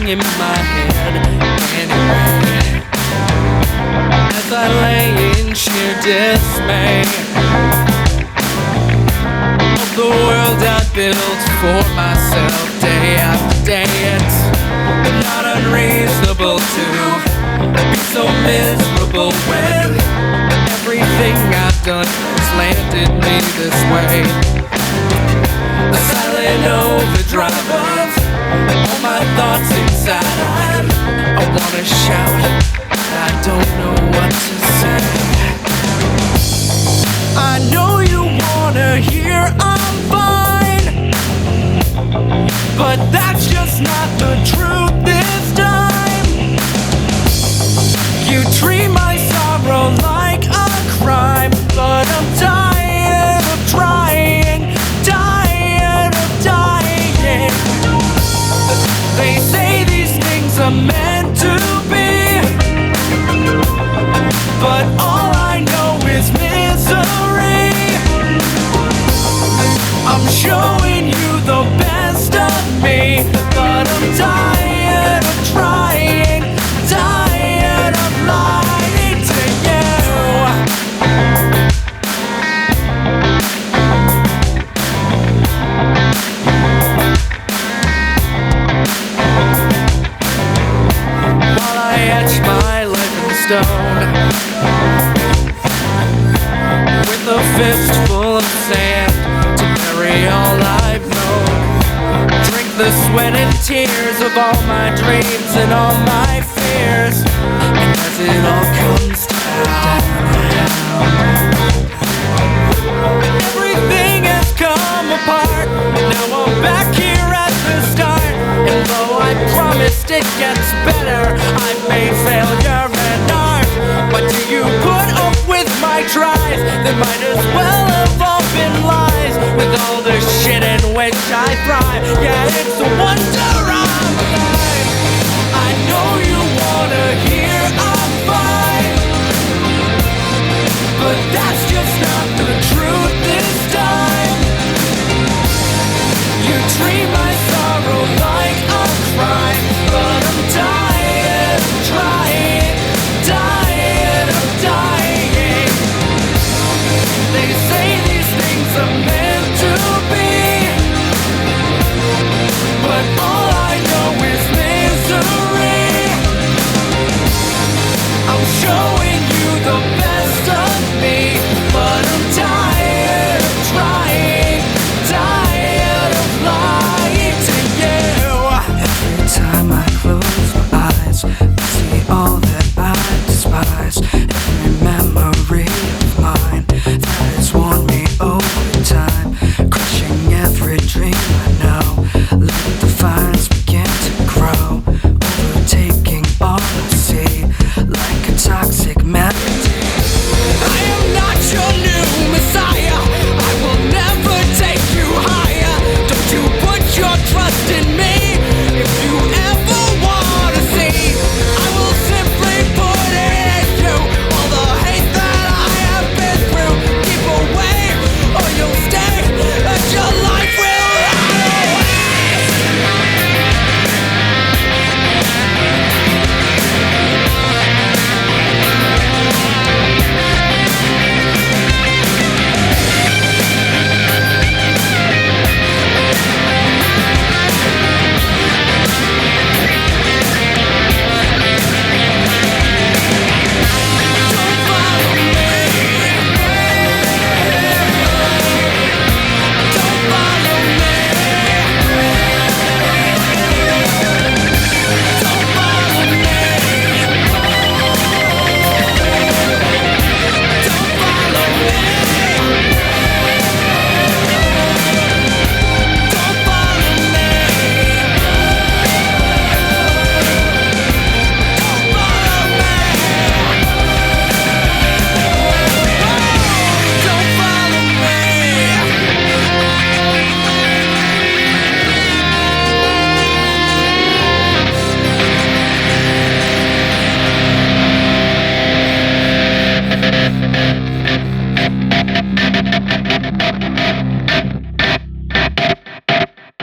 in my head anyway. As I lay in sheer dismay of the world I built for myself day after day, it's not unreasonable to be so miserable when everything I've done has landed me this way. A silent overdrive of all my thoughts inside. I wanna shout, I don't know what to say. I know you wanna hear I'm fine, but that's just not the truth this time. You treat my sorrow like a crime, but I'm tired of trying, tired of dying. They say these things are meant to be, but all I know is misery. I'm showing you the best of me, but I'm tired of trying, tired of lying to you. While I etch my life in stone with a fistful of sand to bury all I've known, drink the sweat and tears of all my dreams and all my fears, and as it all comes down, everything has come apart. Now I'm back here at the start, and though I promised it gets better,